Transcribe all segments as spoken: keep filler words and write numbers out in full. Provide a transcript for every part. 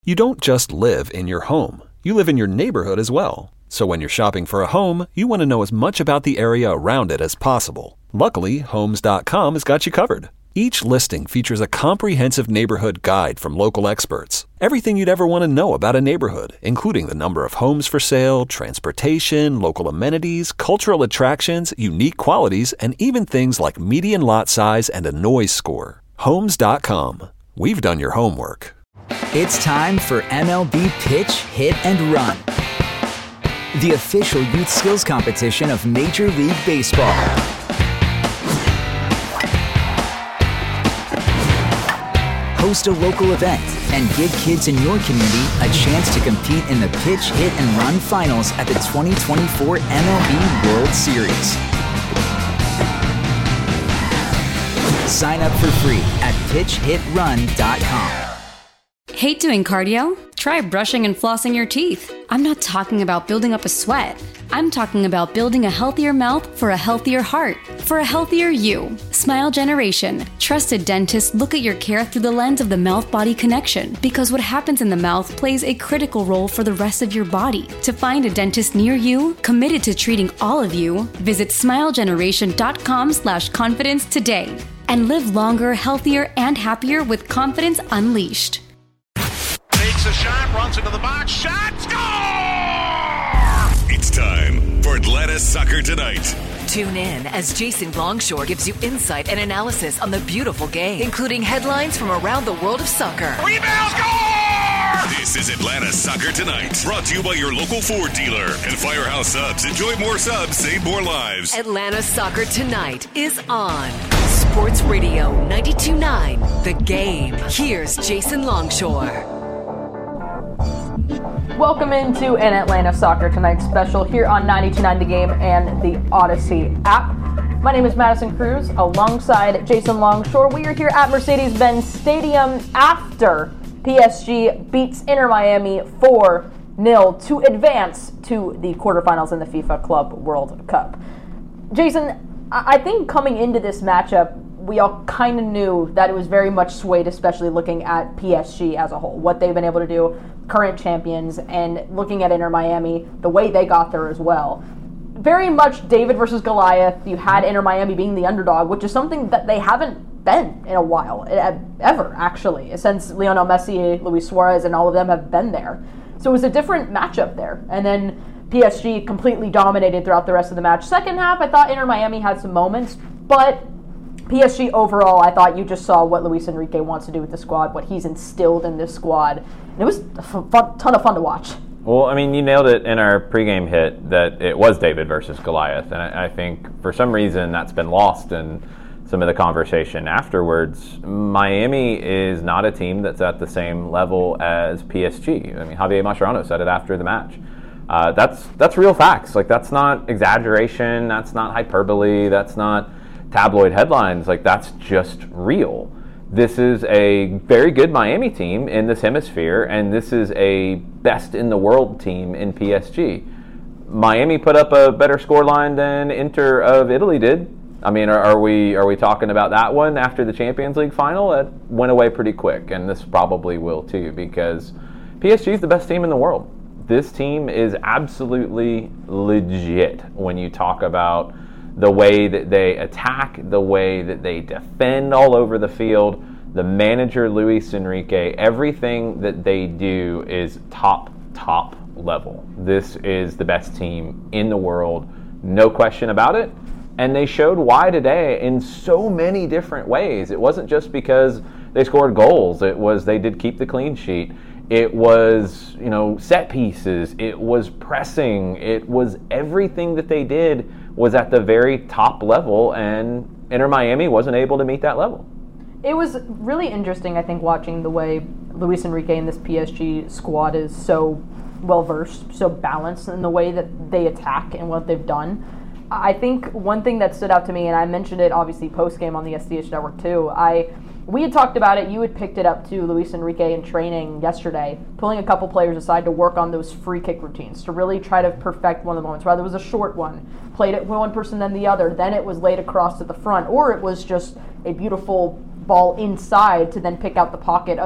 You don't just live in your home. You live in your neighborhood as well. So when you're shopping for a home, you want to know as much about the area around it as possible. Luckily, Homes dot com has got you covered. Each listing features a comprehensive neighborhood guide from local experts. Everything you'd ever want to know about a neighborhood, including the number of homes for sale, transportation, local amenities, cultural attractions, unique qualities, and even things like median lot size and a noise score. Homes dot com. We've done your homework. It's time for M L B Pitch, Hit, and Run, the official youth skills competition of Major League Baseball. Host a local event and give kids in your community a chance to compete in the Pitch, Hit, and Run finals at the twenty twenty-four M L B World Series. Sign up for free at pitch hit run dot com. Hate doing cardio? Try brushing and flossing your teeth. I'm not talking about building up a sweat. I'm talking about building a healthier mouth for a healthier heart, for a healthier you. Smile Generation. Trusted dentists look at your care through the lens of the mouth-body connection, because what happens in the mouth plays a critical role for the rest of your body. To find a dentist near you, committed to treating all of you, visit smile generation dot com slash confidence today and live longer, healthier, and happier with confidence unleashed. Takes a shot, runs into the box, shot, score! It's time for Atlanta Soccer Tonight. Tune in as Jason Longshore gives you insight and analysis on the beautiful game, including headlines from around the world of soccer. Rebound, score! This is Atlanta Soccer Tonight, brought to you by your local Ford dealer and Firehouse Subs. Enjoy more subs, save more lives. Atlanta Soccer Tonight is on Sports Radio ninety-two point nine, The Game. Here's Jason Longshore. Welcome into an Atlanta Soccer Tonight special here on ninety-two point nine The Game and the Odyssey app. My name is Madison Cruz, alongside Jason Longshore. We are here at Mercedes-Benz Stadium after P S G beats Inter Miami four nil to advance to the quarterfinals in the FIFA Club World Cup. Jason, I think coming into this matchup, we all kind of knew that it was very much swayed, especially looking at P S G as a whole, what they've been able to do, current champions, and looking at Inter Miami, the way they got there as well. Very much David versus Goliath. You had Inter Miami being the underdog, which is something that they haven't been in a while, ever, actually, since Lionel Messi, Luis Suarez, and all of them have been there. So it was a different matchup there. And then P S G completely dominated throughout the rest of the match. Second half, I thought Inter Miami had some moments, but P S G overall, I thought you just saw what Luis Enrique wants to do with the squad, what he's instilled in this squad. And it was a fun, ton of fun to watch. Well, I mean, you nailed it in our pregame hit that it was David versus Goliath. And I, I think for some reason that's been lost in some of the conversation afterwards. Miami is not a team that's at the same level as P S G. I mean, Javier Mascherano said it after the match. Uh, that's that's real facts. Like, that's not exaggeration. That's not hyperbole. That's not tabloid headlines. Like, that's just real. This is a very good Miami team in this hemisphere, and this is a best in the world team in P S G. Miami put up a better scoreline than Inter of Italy did. I mean, are, are we are we talking about that one after the Champions League final? It went away pretty quick, and this probably will too, because P S G is the best team in the world. This team is absolutely legit when you talk about the way that they attack, the way that they defend all over the field. The manager, Luis Enrique, everything that they do is top, top level. This is the best team in the world, no question about it. And they showed why today in so many different ways. It wasn't just because they scored goals. It was they did keep the clean sheet. It was, you know, set pieces. It was pressing. It was everything that they did was at the very top level, and Inter Miami wasn't able to meet that level. It was really interesting, I think, watching the way Luis Enrique and this P S G squad is so well-versed, so balanced in the way that they attack and what they've done. I think one thing that stood out to me, and I mentioned it obviously post-game on the S D H Network too, I we had talked about it, you had picked it up to Luis Enrique in training yesterday, pulling a couple players aside to work on those free kick routines, to really try to perfect one of the moments, whether it was a short one, played it one person then the other, then it was laid across to the front, or it was just a beautiful ball inside to then pick out the pocket of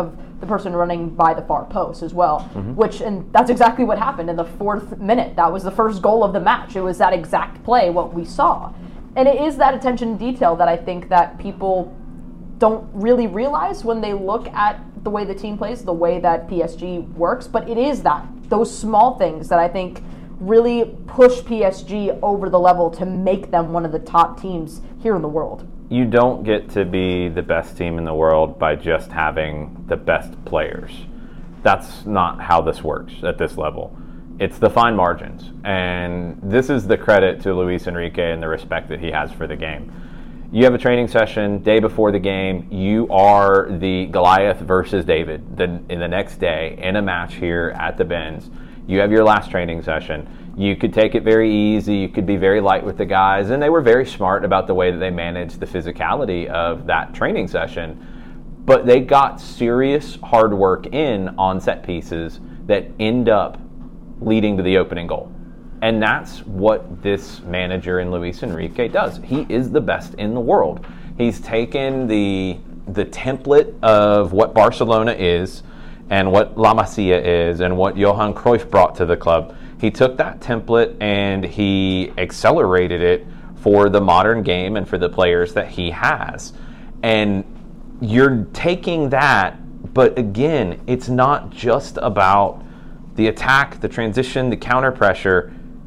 the person running by the far post as well, mm-hmm. which, and that's exactly what happened in the fourth minute. That was the first goal of the match. It was that exact play, what we saw. And it is that attention to detail that I think that people don't really realize when they look at the way the team plays, the way that P S G works, but it is that, those small things that I think really push P S G over the level to make them one of the top teams here in the world. You don't get to be the best team in the world by just having the best players. That's not how this works at this level. It's the fine margins. And this is the credit to Luis Enrique and the respect that he has for the game. You have a training session day before the game. You are the Goliath versus David the, in the next day in a match here at the Benz. You have your last training session. You could take it very easy. You could be very light with the guys. And they were very smart about the way that they managed the physicality of that training session. But they got serious hard work in on set pieces that end up leading to the opening goal. And that's what this manager in Luis Enrique does. He is the best in the world. He's taken the the template of what Barcelona is and what La Masia is and what Johan Cruyff brought to the club. He took that template and he accelerated it for the modern game and for the players that he has. And you're taking that, but again, it's not just about the attack, the transition, the counter pressure.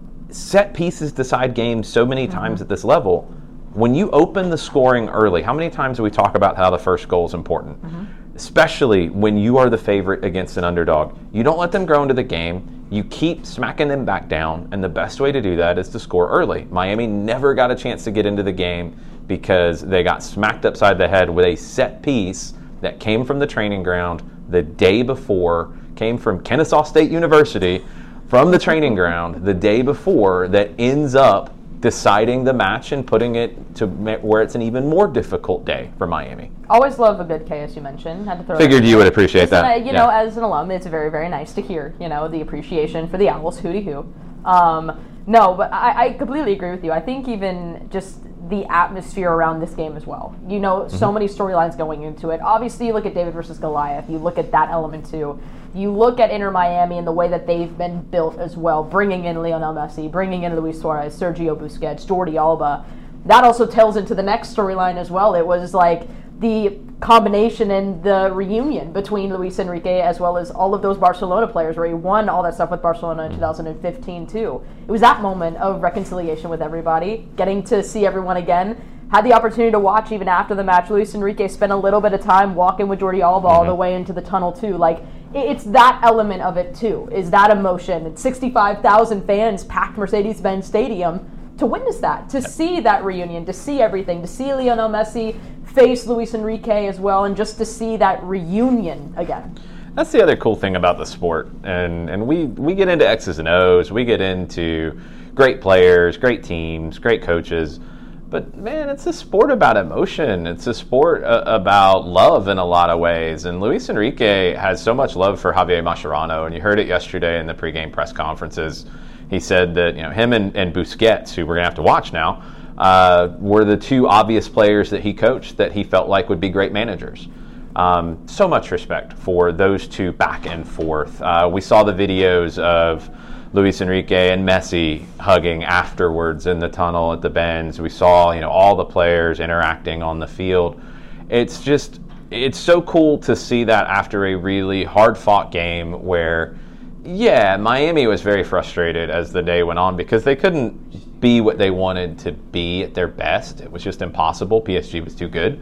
Set pieces decide games so many times mm-hmm. at this level. When you open the scoring early, how many times do we talk about how the first goal is important? Mm-hmm. Especially when you are the favorite against an underdog. You don't let them grow into the game. You keep smacking them back down, and the best way to do that is to score early. Miami never got a chance to get into the game because they got smacked upside the head with a set piece that came from the training ground the day before, came from Kennesaw State University, from the training ground the day before, that ends up deciding the match and putting it to where it's an even more difficult day for Miami. Always love a good K, as you mentioned. Had to throw Figured you would appreciate Listen, that. I, you yeah. know, as an alum, it's very, very nice to hear, you know, the appreciation for the Owls, hooty hoo. Um, no, but I, I completely agree with you. I think even just the atmosphere around this game as well. You know, mm-hmm. so many storylines going into it. Obviously, you look at David versus Goliath. You look at that element too. You look at Inter Miami and the way that they've been built as well, bringing in Lionel Messi, bringing in Luis Suarez, Sergio Busquets, Jordi Alba. That also tells into the next storyline as well. It was like the combination and the reunion between Luis Enrique as well as all of those Barcelona players, where he won all that stuff with Barcelona in two thousand fifteen too. It was that moment of reconciliation with everybody, getting to see everyone again. Had the opportunity to watch even after the match. Luis Enrique spent a little bit of time walking with Jordi Alba mm-hmm. all the way into the tunnel too. Like, it's that element of it too, is that emotion. And sixty-five thousand fans packed Mercedes-Benz Stadium to witness that, to see that reunion, to see everything, to see Lionel Messi face Luis Enrique as well, and just to see that reunion again. That's the other cool thing about the sport. And and we, we get into X's and O's, we get into great players, great teams, great coaches. But man, it's a sport about emotion. It's a sport uh, about love in a lot of ways. And Luis Enrique has so much love for Javier Mascherano, and you heard it yesterday in the pregame press conferences. He said that, you know, him and, and Busquets, who we're going to have to watch now, uh, were the two obvious players that he coached that he felt like would be great managers. Um, so much respect for those two back and forth. Uh, we saw the videos of Luis Enrique and Messi hugging afterwards in the tunnel at the Benz. We saw, you know, all the players interacting on the field. It's just, it's so cool to see that after a really hard-fought game where, yeah, Miami was very frustrated as the day went on because they couldn't be what they wanted to be at their best. It was just impossible. P S G was too good.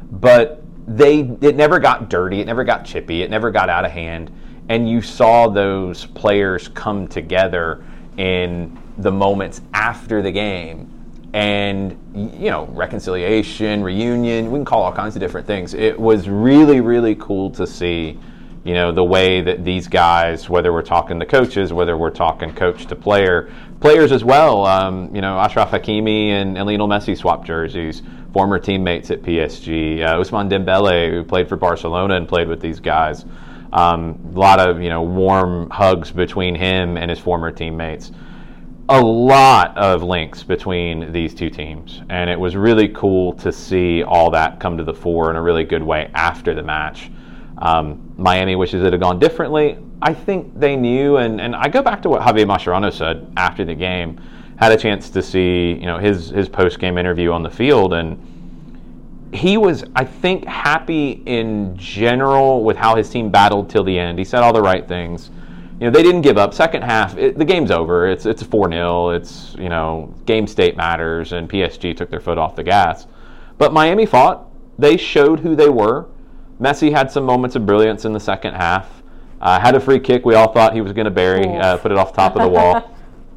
But they, it never got dirty. It never got chippy. It never got out of hand. And you saw those players come together in the moments after the game. And, you know, reconciliation, reunion, we can call all kinds of different things. It was really, really cool to see, you know, the way that these guys, whether we're talking the coaches, whether we're talking coach to player, players as well, um, you know, Achraf Hakimi and, and Lionel Messi swapped jerseys, former teammates at P S G, uh, Ousmane Dembele, who played for Barcelona and played with these guys. Um, a lot of, you know, warm hugs between him and his former teammates. A lot of links between these two teams, and it was really cool to see all that come to the fore in a really good way after the match. Um, Miami wishes it had gone differently. I think they knew, and, and I go back to what Javier Mascherano said after the game. Had a chance to see, you know, his his post-game interview on the field, and he was, I think, happy in general with how his team battled till the end. He said all the right things. You know, they didn't give up. Second half, it, the game's over. It's it's four nil. It's, you know, game state matters, and P S G took their foot off the gas. But Miami fought. They showed who they were. Messi had some moments of brilliance in the second half. Uh, had a free kick we all thought he was going to bury, uh, put it off the top of the wall.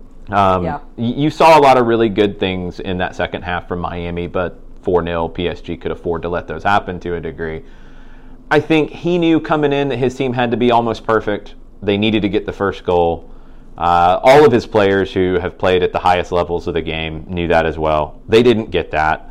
Um, yeah. y- you saw a lot of really good things in that second half from Miami, but four nil, P S G could afford to let those happen to a degree. I think he knew coming in that his team had to be almost perfect. They needed to get the first goal. Uh, all of his players who have played at the highest levels of the game knew that as well. They didn't get that.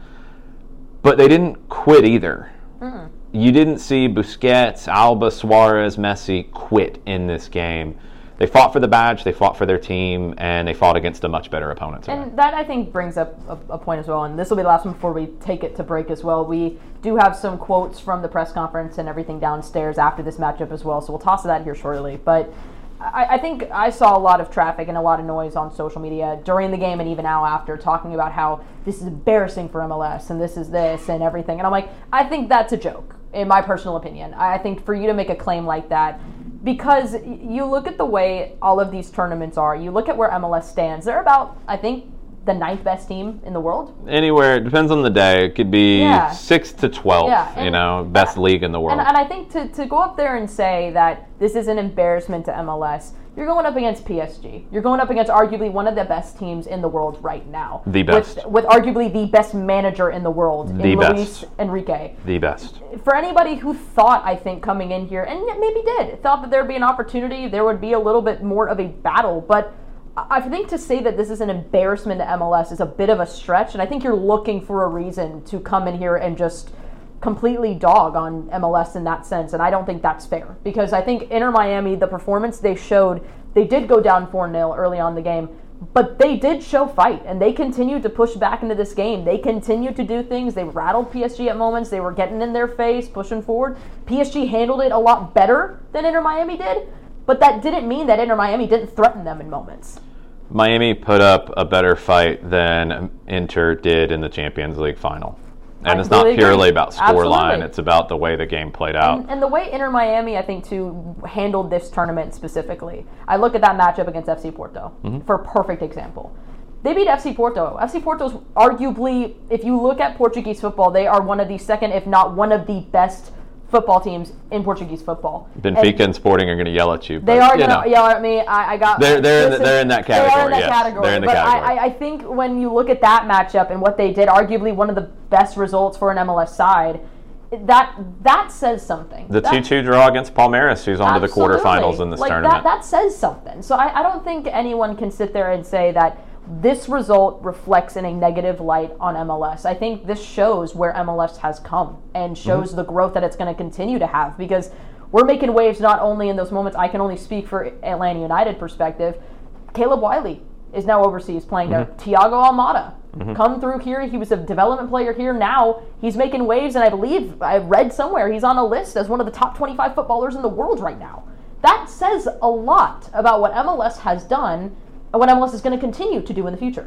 But they didn't quit either. Mm. You didn't see Busquets, Alba, Suarez, Messi quit in this game. They fought for the badge, they fought for their team, and they fought against a much better opponent today. And that, I think, brings up a, a point as well, and this will be the last one before we take it to break as well. We do have some quotes from the press conference and everything downstairs after this matchup as well, so we'll toss that here shortly. But I, I think I saw a lot of traffic and a lot of noise on social media during the game and even now after, talking about how this is embarrassing for M L S and this is this and everything. And I'm like, I think that's a joke, in my personal opinion. I think for you to make a claim like that, because you look at the way all of these tournaments are, you look at where M L S stands, they're about, I think, the ninth best team in the world. Anywhere, it depends on the day. It could be yeah. six to twelve, yeah. and, you know, best and, league in the world. And, and I think to, to go up there and say that this is an embarrassment to M L S, you're going up against P S G. You're going up against arguably one of the best teams in the world right now. The best. With, with arguably the best manager in the world, the in best. Luis Enrique. The best. For anybody who thought, I think, coming in here, and maybe did, thought that there'd be an opportunity, there would be a little bit more of a battle, but I think to say that this is an embarrassment to M L S is a bit of a stretch, and I think you're looking for a reason to come in here and just completely dog on M L S in that sense, and I don't think that's fair, because I think Inter Miami, the performance they showed, they did go down four nil early on in the game, but they did show fight, and they continued to push back into this game. They continued to do things. They rattled P S G at moments. They were getting in their face, pushing forward. P S G handled it a lot better than Inter Miami did, but that didn't mean that Inter Miami didn't threaten them in moments. Miami put up a better fight than Inter did in the Champions League final. And I it's not purely agree. about scoreline, it's about the way the game played out. And, and the way Inter Miami, I think, too, handled this tournament specifically. I look at that matchup against F C Porto mm-hmm. for a perfect example. They beat F C Porto. F C Porto's arguably, if you look at Portuguese football, they are one of the second, if not one of the best football teams in Portuguese football. Benfica and, and Sporting are going to yell at you. But, they are going to yell at me. I, I got. They're they're listen, in the, they're in that category. They are in that yes. category. They're in the but category. I, I think when you look at that matchup and what they did, arguably one of the best results for an M L S side, that that says something. The two two draw against Palmeiras, who's on to the quarterfinals in this like tournament. That, that says something. So I, I don't think anyone can sit there and say that this result reflects in a negative light on M L S. I think this shows where M L S has come and shows mm-hmm. the growth that it's going to continue to have, because we're making waves not only in those moments. I can only speak for Atlanta United perspective. Caleb Wiley is now overseas playing there. Mm-hmm. Thiago Almada mm-hmm. come through here. He was a development player here. Now he's making waves, and I believe I read somewhere he's on a list as one of the top twenty-five footballers in the world right now. That says a lot about what M L S has done and what M L S is going to continue to do in the future.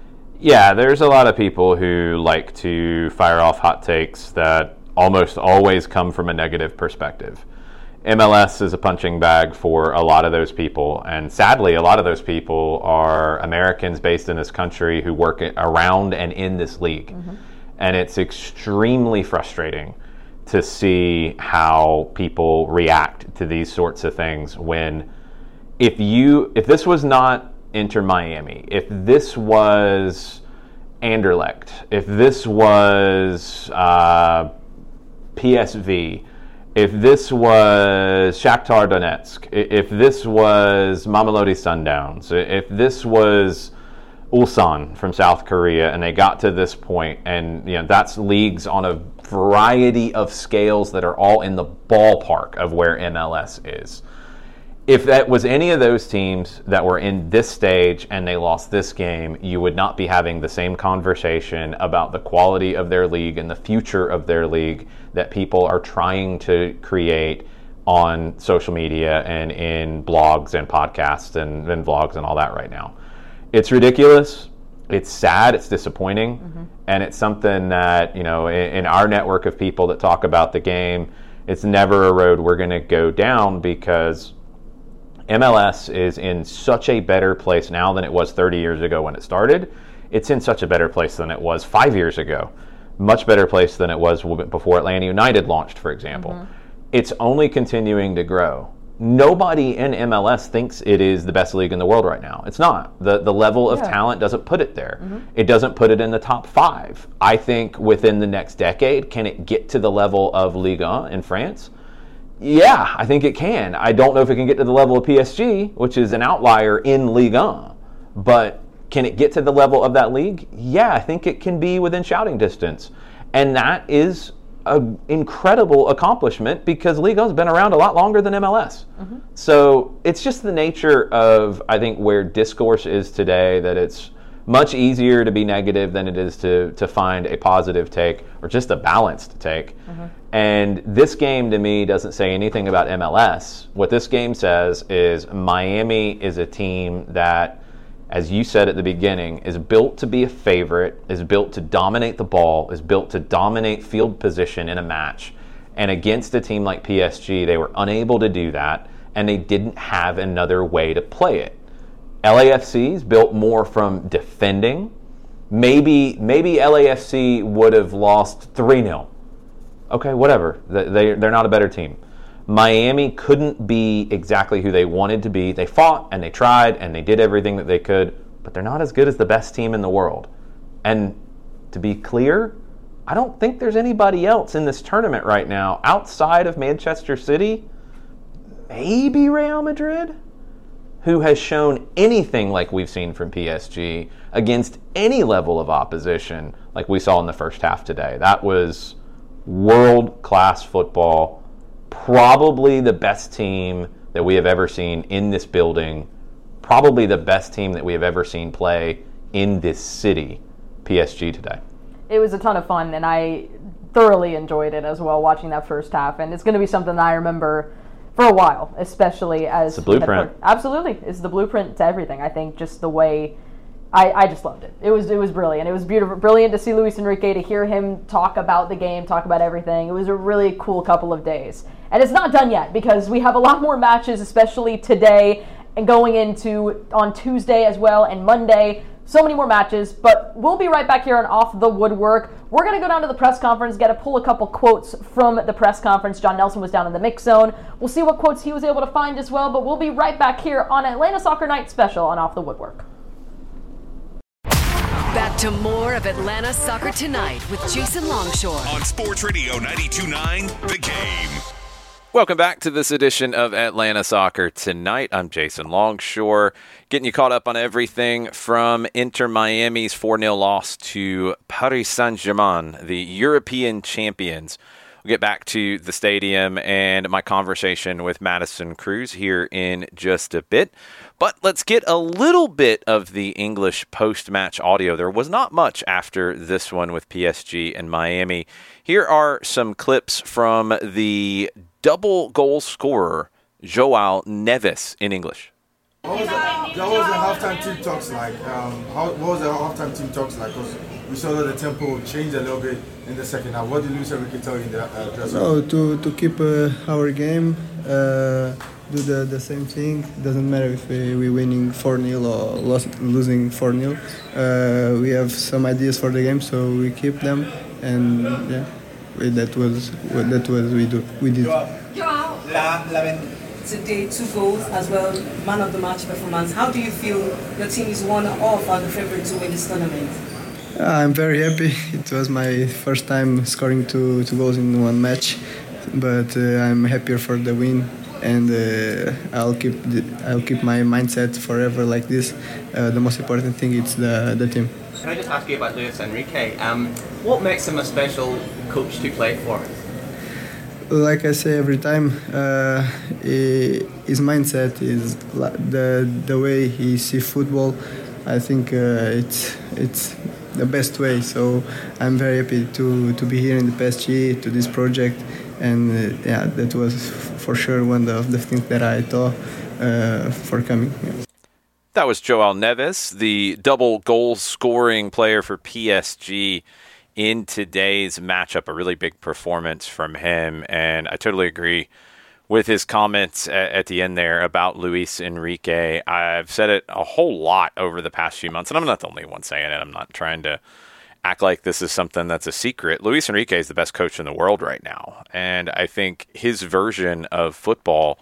Yeah, there's a lot of people who like to fire off hot takes that almost always come from a negative perspective. M L S is a punching bag for a lot of those people, and sadly, a lot of those people are Americans based in this country who work around and in this league. Mm-hmm. And it's extremely frustrating to see how people react to these sorts of things when if you if this was not Inter Miami, if this was Anderlecht, if this was uh, P S V, if this was Shakhtar Donetsk, if this was Mamelodi Sundowns, if this was Ulsan from South Korea, and they got to this point, and you know that's leagues on a variety of scales that are all in the ballpark of where M L S is. if that was any of those teams that were in this stage and they lost this game, you would not be having the same conversation about the quality of their league and the future of their league that people are trying to create on social media and in blogs and podcasts and, and vlogs and all that right now. It's ridiculous. It's sad. It's disappointing. Mm-hmm. And it's something that, you know, in, in our network of people that talk about the game, it's never a road we're going to go down, because M L S is in such a better place now than it was thirty years ago when it started. It's in such a better place than it was five years ago. Much better place than it was before Atlanta United launched, for example. Mm-hmm. It's only continuing to grow. Nobody in M L S thinks it is the best league in the world right now. It's not. The the level of yeah. talent doesn't put it there. Mm-hmm. It doesn't put it in the top five. I think within the next decade, can it get to the level of Ligue one in France? Yeah, I think it can. I don't know if it can get to the level of P S G, which is an outlier in Ligue one. But can it get to the level of that league? Yeah, I think it can be within shouting distance. And that is an incredible accomplishment, because Ligue one's been around a lot longer than M L S. Mm-hmm. So it's just the nature of, I think, where discourse is today, that it's much easier to be negative than it is to, to find a positive take or just a balanced take. Mm-hmm. And this game, to me, doesn't say anything about M L S. What this game says is Miami is a team that, as you said at the beginning, is built to be a favorite, is built to dominate the ball, is built to dominate field position in a match. And against a team like P S G, they were unable to do that, and they didn't have another way to play it. L A F C is built more from defending. Maybe maybe L A F C would have lost three nil. Okay, whatever. They, they're not a better team. Miami couldn't be exactly who they wanted to be. They fought and they tried and they did everything that they could, but they're not as good as the best team in the world. And to be clear, I don't think there's anybody else in this tournament right now outside of Manchester City, maybe Real Madrid, who has shown anything like we've seen from P S G against any level of opposition like we saw in the first half today. That was world-class football. Probably the best team that we have ever seen in this building. Probably the best team that we have ever seen play in this city, P S G today. It was a ton of fun, and I thoroughly enjoyed it as well, watching that first half. And it's going to be something that I remember for a while, especially as... It's the blueprint. Absolutely. It's the blueprint to everything. I think just the way... I, I just loved it. It was it was brilliant. It was beautiful, brilliant to see Luis Enrique, to hear him talk about the game, talk about everything. It was a really cool couple of days. And it's not done yet, because we have a lot more matches, especially today and going into on Tuesday as well, and Monday. So many more matches, but we'll be right back here on Off the Woodwork. We're going to go down to the press conference, get to pull a couple quotes from the press conference. John Nelson was down in the mix zone. We'll see what quotes he was able to find as well, but we'll be right back here on Atlanta Soccer Night Special on Off the Woodwork. Back to more of Atlanta Soccer Tonight with Jason Longshore on Sports Radio ninety-two point nine The Game. Welcome back to this edition of Atlanta Soccer Tonight. I'm Jason Longshore, getting you caught up on everything from Inter Miami's four nil loss to Paris Saint-Germain, the European champions. We'll get back to the stadium and my conversation with Madison Cruz here in just a bit. But let's get a little bit of the English post-match audio. There was not much after this one with P S G and Miami. Here are some clips from the double goal scorer, João Neves, in English. What was the, what was the halftime team talks like? Um, how, what was the halftime team talks like? Because we saw that the tempo changed a little bit in the second half. What did Luis Enrique tell you in the uh, dressing room? No, to to keep uh, our game, uh, do the, the same thing. It doesn't matter if we, we're winning four nil or lost, losing four nil. Uh, we have some ideas for the game, so we keep them, and yeah, that was that was we do we did. Today, two goals as well, man of the match performance. How do you feel your team is one off as the favorite to win this tournament? I'm very happy. It was my first time scoring two, two goals in one match, but uh, I'm happier for the win, and uh, I'll keep the, I'll keep my mindset forever like this. Uh, the most important thing is the the team. Can I just ask you about Luis Enrique? Um, what makes him a special coach to play for? like I say every time, uh, he, his mindset is the the way he sees football. I think uh, it's it's the best way. So I'm very happy to, to be here in the P S G to this project, and uh, yeah, that was for sure one of the things that I thought uh, for coming. Yeah. That was João Neves, the double goal scoring player for P S G in today's matchup. A really big performance from him, and I totally agree with his comments at, at the end there about Luis Enrique. I've said it a whole lot over the past few months, and I'm not the only one saying it. I'm not trying to act like this is something that's a secret. Luis Enrique is the best coach in the world right now, and I think his version of football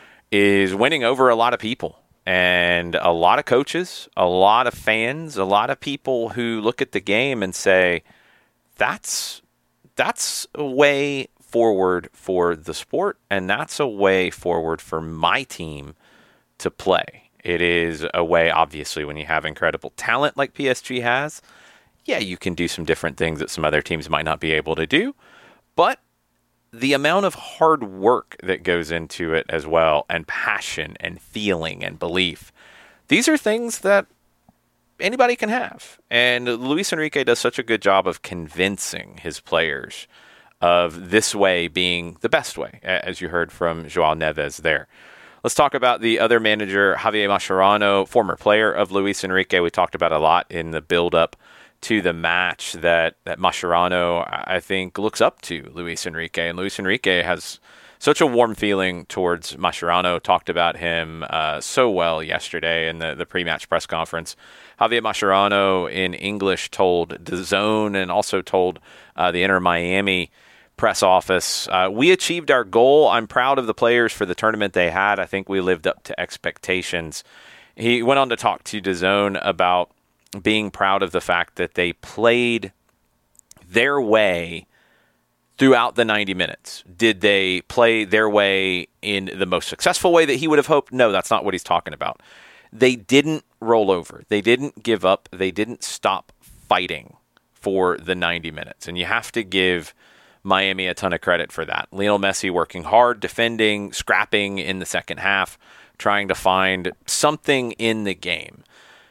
is winning over a lot of people. And a lot of coaches, a lot of fans, a lot of people who look at the game and say, that's that's a way forward for the sport, and that's a way forward for my team to play. It is a way, obviously, when you have incredible talent like P S G has, yeah, you can do some different things that some other teams might not be able to do, but the amount of hard work that goes into it as well, and passion and feeling and belief, these are things that anybody can have. And Luis Enrique does such a good job of convincing his players of this way being the best way, as you heard from João Neves there. Let's talk about the other manager, Javier Mascherano, former player of Luis Enrique. We talked about a lot in the build-up to the match that, that Mascherano, I think, looks up to Luis Enrique. And Luis Enrique has such a warm feeling towards Mascherano, talked about him uh, so well yesterday in the, the pre-match press conference. Javier Mascherano in English told DAZN and also told uh, the Inter Miami press office, uh, we achieved our goal. I'm proud of the players for the tournament they had. I think we lived up to expectations. He went on to talk to DAZN about being proud of the fact that they played their way throughout the ninety minutes. Did they play their way in the most successful way that he would have hoped? No, that's not what he's talking about. They didn't roll over. They didn't give up. They didn't stop fighting for the ninety minutes. And you have to give Miami a ton of credit for that. Lionel Messi working hard, defending, scrapping in the second half, trying to find something in the game.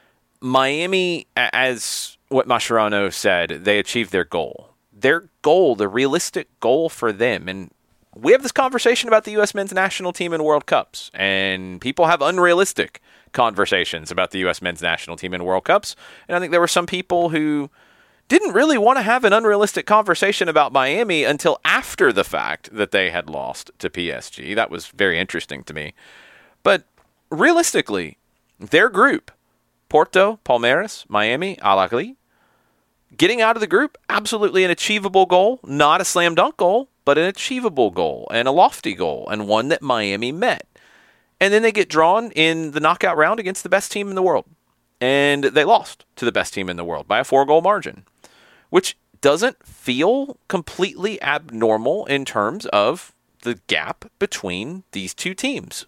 Miami, as what Mascherano said, they achieved their goal. Their goal, the realistic goal for them, and we have this conversation about the U S men's national team in World Cups, and people have unrealistic conversations about the U S men's national team in World Cups, and I think there were some people who didn't really want to have an unrealistic conversation about Miami until after the fact that they had lost to P S G. That was very interesting to me. But realistically, their group, Porto, Palmeiras, Miami, Al Ahly, getting out of the group, absolutely an achievable goal. Not a slam dunk goal, but an achievable goal and a lofty goal, and one that Miami met. And then they get drawn in the knockout round against the best team in the world. And they lost to the best team in the world by a four-goal margin, which doesn't feel completely abnormal in terms of the gap between these two teams.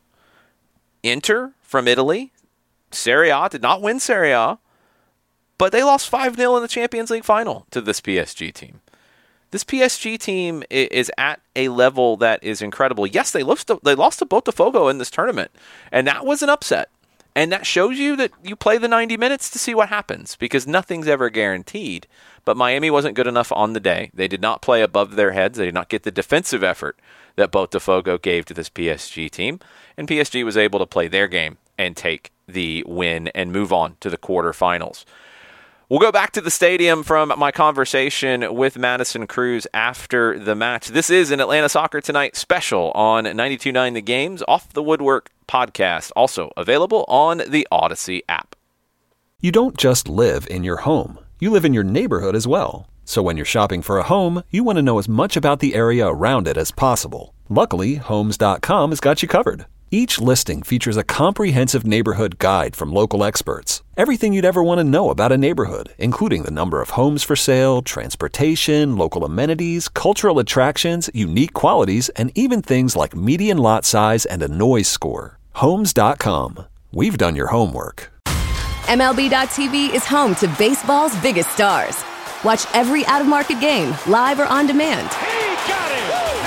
Inter from Italy, Serie A, did not win Serie A, but they lost five nil in the Champions League final to this P S G team. This P S G team is at a level that is incredible. Yes, they lost to, they lost to Botafogo in this tournament, and that was an upset. And that shows you that you play the ninety minutes to see what happens, because nothing's ever guaranteed. But Miami wasn't good enough on the day. They did not play above their heads. They did not get the defensive effort that Botafogo gave to this P S G team. And P S G was able to play their game and take the win and move on to the quarterfinals. We'll go back to the stadium from my conversation with Madison Cruz after the match. This is an Atlanta Soccer Tonight special on ninety-two point nine The Game's Off the Woodwork podcast, also available on the Odyssey app. You don't just live in your home. You live in your neighborhood as well. So when you're shopping for a home, you want to know as much about the area around it as possible. Luckily, Homes dot com has got you covered. Each listing features a comprehensive neighborhood guide from local experts. Everything you'd ever want to know about a neighborhood, including the number of homes for sale, transportation, local amenities, cultural attractions, unique qualities, and even things like median lot size and a noise score. Homes dot com. We've done your homework. M L B dot T V is home to baseball's biggest stars. Watch every out-of-market game, live or on demand. He got it! This is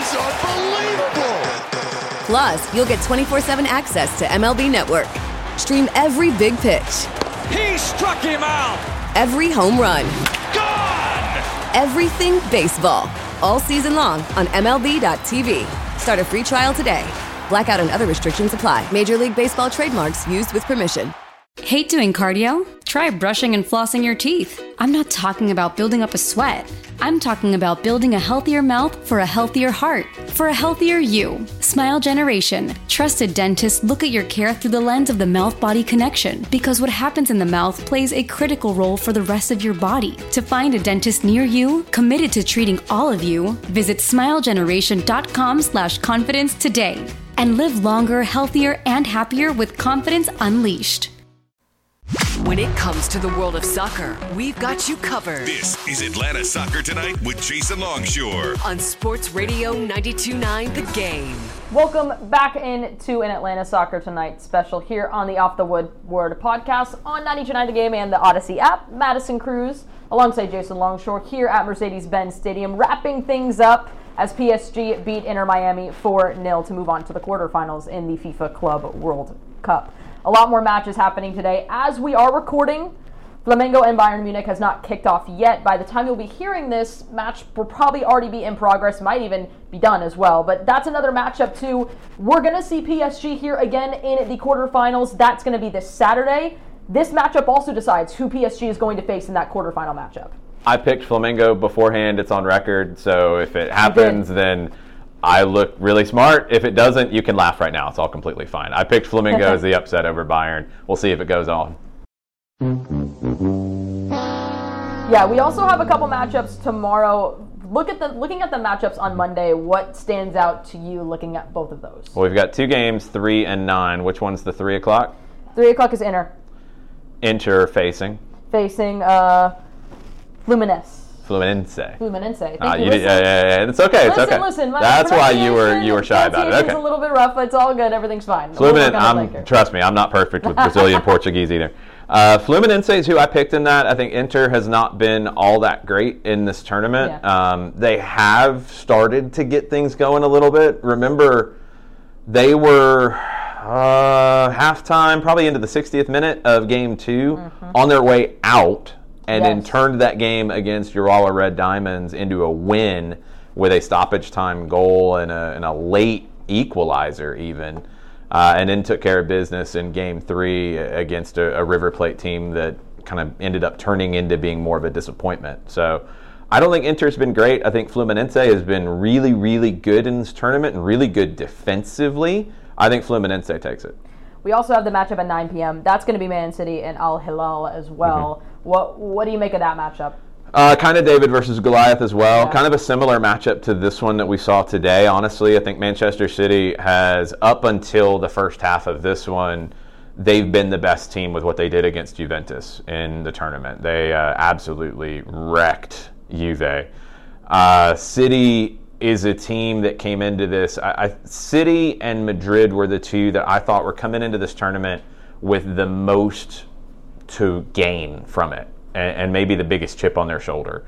is unbelievable. Plus, you'll get twenty-four seven access to M L B Network. Stream every big pitch. He struck him out. Every home run. Gone. Everything baseball. All season long on M L B dot T V. Start a free trial today. Blackout and other restrictions apply. Major League Baseball trademarks used with permission. Hate doing cardio? Try brushing and flossing your teeth. I'm not talking about building up a sweat. I'm talking about building a healthier mouth for a healthier heart, for a healthier you. Smile Generation. Trusted dentists look at your care through the lens of the mouth-body connection, because what happens in the mouth plays a critical role for the rest of your body. To find a dentist near you, committed to treating all of you, visit smile generation dot com slash confidence today. And live longer, healthier, and happier with confidence unleashed. When it comes to the world of soccer, we've got you covered. This is Atlanta Soccer Tonight with Jason Longshore on Sports Radio ninety-two point nine The Game. Welcome back into an Atlanta Soccer Tonight special here on the Off the Wood Word podcast on ninety-two point nine The Game and the Odyssey app. Madison Cruz alongside Jason Longshore here at Mercedes-Benz Stadium, wrapping things up as P S G beat Inter Miami four nil to move on to the quarterfinals in the FIFA Club World Cup. A lot more matches happening today. As we are recording, Flamengo and Bayern Munich has not kicked off yet. By the time you'll be hearing this, match will probably already be in progress, might even be done as well. But that's another matchup too. We're going to see P S G here again in the quarterfinals. That's going to be this Saturday. This matchup also decides who P S G is going to face in that quarterfinal matchup. I picked Flamengo beforehand. It's on record. So if it happens, then I look really smart. If it doesn't, you can laugh right now. It's all completely fine. I picked Flamengo as the upset over Bayern. We'll see if it goes on. Yeah, we also have a couple matchups tomorrow. Look at the looking at the matchups on Monday. What stands out to you looking at both of those? Well, we've got two games, three and nine. Which one's the three o'clock? Three o'clock is Inter. Inter facing. Facing uh, Fluminense. Fluminense. Fluminense. Thank uh, you. you did, yeah, yeah, yeah. It's okay. It's listen, okay. Listen, my That's why you were you were shy about it. Okay. It's a little bit rough, but it's all good. Everything's fine. Fluminense. I'm trust me. I'm not perfect with Brazilian Portuguese either. Uh, Fluminense is who I picked in that. I think Inter has not been all that great in this tournament. Yeah. Um, they have started to get things going a little bit. Remember, they were uh, halftime, probably into the sixtieth minute of game two, mm-hmm. on their way out. And yes. then turned that game against Urawa Red Diamonds into a win with a stoppage time goal and a, and a late equalizer even. Uh, and then took care of business in game three against a, a River Plate team that kind of ended up turning into being more of a disappointment. So I don't think Inter's been great. I think Fluminense has been really, really good in this tournament and really good defensively. I think Fluminense takes it. We also have the matchup at nine p.m. That's going to be Man City and Al Hilal as well. Mm-hmm. What What do you make of that matchup? Uh, kind of David versus Goliath as well. Yeah. Kind of a similar matchup to this one that we saw today. Honestly, I think Manchester City has, up until the first half of this one, they've been the best team with what they did against Juventus in the tournament. They uh, absolutely wrecked Juve. Uh, City is a team that came into this. I, I, City and Madrid were the two that I thought were coming into this tournament with the most to gain from it, and, and maybe the biggest chip on their shoulder.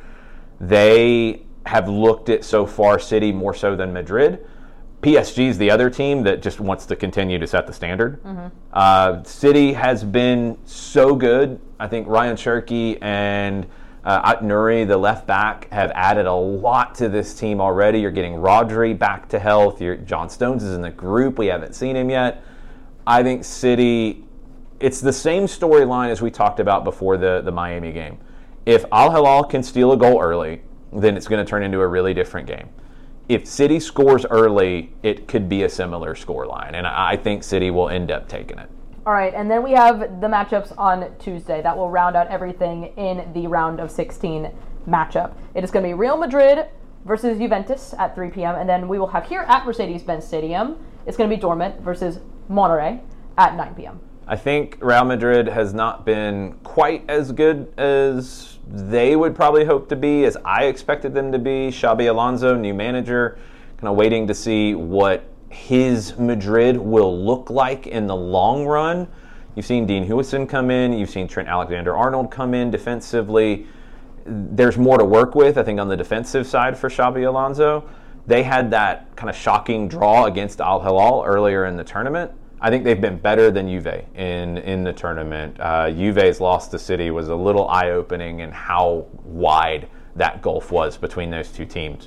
They have looked at so far City more so than Madrid. P S G is the other team that just wants to continue to set the standard. Mm-hmm. Uh, City has been so good. I think Ryan Cherki and uh, At-Nouri, the left back, have added a lot to this team already. You're getting Rodri back to health. You're, John Stones is in the group. We haven't seen him yet. I think City, it's the same storyline as we talked about before the, the Miami game. If Al Hilal can steal a goal early, then it's going to turn into a really different game. If City scores early, it could be a similar scoreline, and I think City will end up taking it. All right, and then we have the matchups on Tuesday. That will round out everything in the round of sixteen matchup. It is going to be Real Madrid versus Juventus at three p.m., and then we will have here at Mercedes-Benz Stadium, it's going to be Dortmund versus Monterrey at nine p.m. I think Real Madrid has not been quite as good as they would probably hope to be, as I expected them to be. Xabi Alonso, new manager, kind of waiting to see what his Madrid will look like in the long run. You've seen Dean Huijsen come in. You've seen Trent Alexander-Arnold come in defensively. There's more to work with, I think, on the defensive side for Xabi Alonso. they had that kind of shocking draw against Al Hilal earlier in the tournament. I think they've been better than Juve in, in the tournament. Uh, Juve's loss to City was a little eye-opening in how wide that gulf was between those two teams.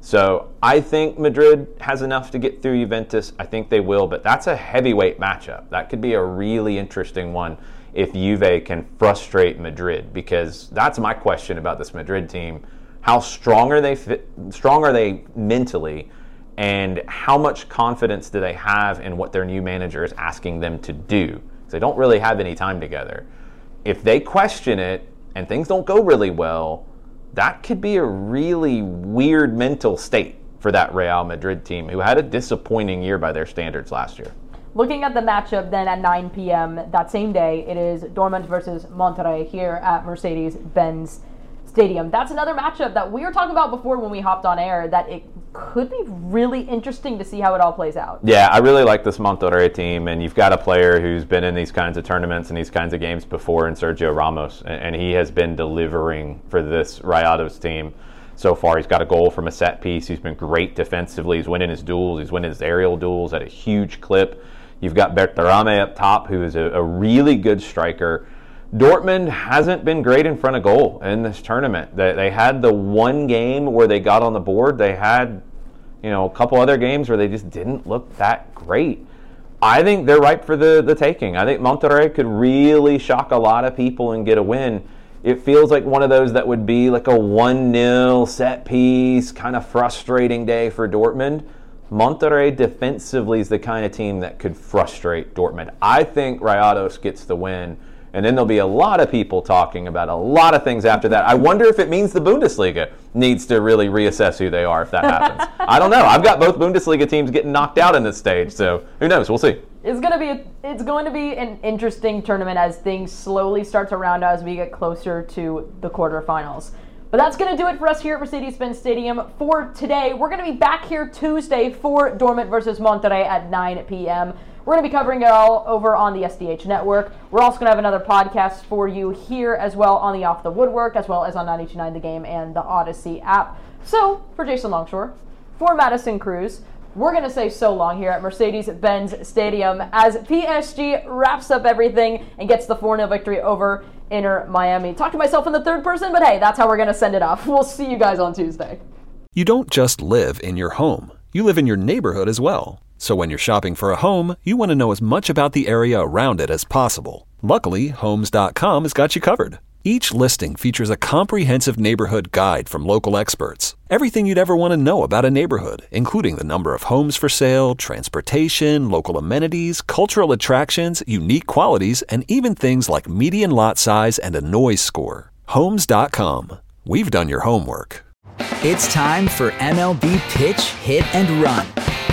So I think Madrid has enough to get through Juventus. I think they will, but that's a heavyweight matchup. That could be a really interesting one if Juve can frustrate Madrid, because that's my question about this Madrid team. How strong are they fit, strong are they mentally? And how much confidence do they have in what their new manager is asking them to do? Because they don't really have any time together. If they question it and things don't go really well, that could be a really weird mental state for that Real Madrid team, who had a disappointing year by their standards last year. Looking at the matchup then at nine p.m. that same day, it is Dortmund versus Monterrey here at Mercedes-Benz Stadium. That's another matchup that we were talking about before when we hopped on air, that it could be really interesting to see how it all plays out. Yeah, I really like this Monterrey team, and you've got a player who's been in these kinds of tournaments and these kinds of games before in Sergio Ramos, and he has been delivering for this Rayados team so far. He's got a goal from a set piece. He's been great defensively. He's winning his duels. He's winning his aerial duels at a huge clip. You've got Berterame up top, who is a, a really good striker. Dortmund hasn't been great in front of goal in this tournament. They, they had the one game where they got on the board. They had, you know, a couple other games where they just didn't look that great. I think they're ripe for the, the taking. I think Monterrey could really shock a lot of people and get a win. It feels like one of those that would be like a one nil set piece, kind of frustrating day for Dortmund. Monterrey defensively is the kind of team that could frustrate Dortmund. I think Rayados gets the win. And then there'll be a lot of people talking about a lot of things after that. I wonder if it means the Bundesliga needs to really reassess who they are if that happens. I don't know. I've got both Bundesliga teams getting knocked out in this stage, so who knows? We'll see. It's going to be a, it's going to be an interesting tournament as things slowly start to round out as we get closer to the quarterfinals. But that's going to do it for us here at Mercedes-Benz Stadium for today. We're going to be back here Tuesday for Dortmund versus Monterrey at nine p.m. We're going to be covering it all over on the S D H network. We're also going to have another podcast for you here as well on the Off the Woodwork, as well as on ninety-two point nine The Game and the Odyssey app. So, for Jason Longshore, for Madison Cruz, we're going to say so long here at Mercedes-Benz Stadium as P S G wraps up everything and gets the four nil victory over Inter Miami. Talk to myself in the third person, but hey, that's how we're going to send it off. We'll see you guys on Tuesday. You don't just live in your home. You live in your neighborhood as well. So when you're shopping for a home, you want to know as much about the area around it as possible. Luckily, Homes dot com has got you covered. Each listing features a comprehensive neighborhood guide from local experts. Everything you'd ever want to know about a neighborhood, including the number of homes for sale, transportation, local amenities, cultural attractions, unique qualities, and even things like median lot size and a noise score. Homes dot com. We've done your homework. It's time for M L B Pitch, Hit, and Run,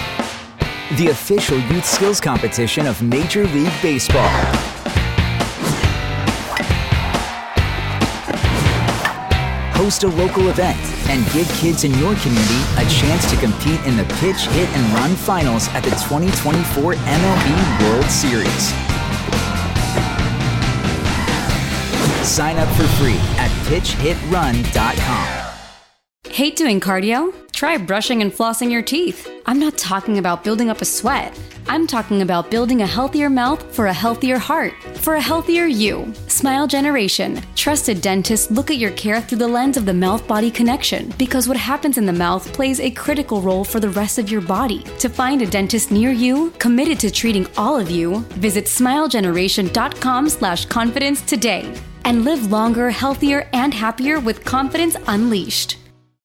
the official youth skills competition of Major League Baseball. Host a local event and give kids in your community a chance to compete in the Pitch, Hit, and Run finals at the twenty twenty-four M L B World Series. Sign up for free at pitch hit run dot com. Hate doing cardio? Try brushing and flossing your teeth. I'm not talking about building up a sweat. I'm talking about building a healthier mouth for a healthier heart, for a healthier you. Smile Generation. Trusted dentists look at your care through the lens of the mouth-body connection, because what happens in the mouth plays a critical role for the rest of your body. To find a dentist near you, committed to treating all of you, visit smile generation dot com slash confidence today and live longer, healthier, and happier with confidence unleashed.